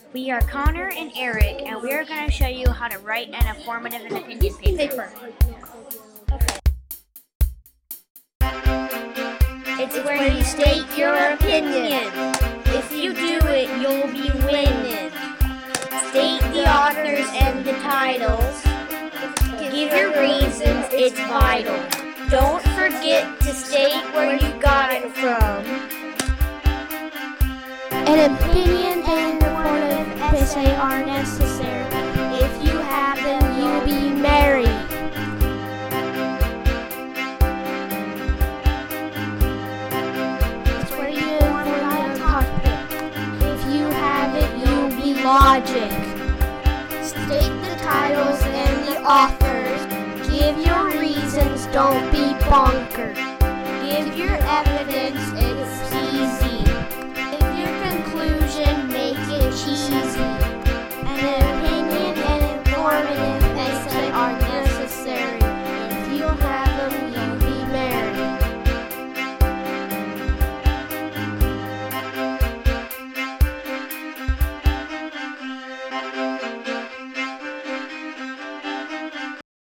We are Connor and Eric, and we are going to show you how to write an informative and opinion paper. It's where you state your opinion. If you do it, you'll be winning. State the authors and the titles. Give your reasons, it's vital. Don't forget to state where you got it from. An opinion and informative essay are necessary. If you have them, you'll be merry. It's where you inform the topic. If you have it, you'll be logic. State the titles and the authors. Give your reasons, don't be bonkers. Give your evidence, it's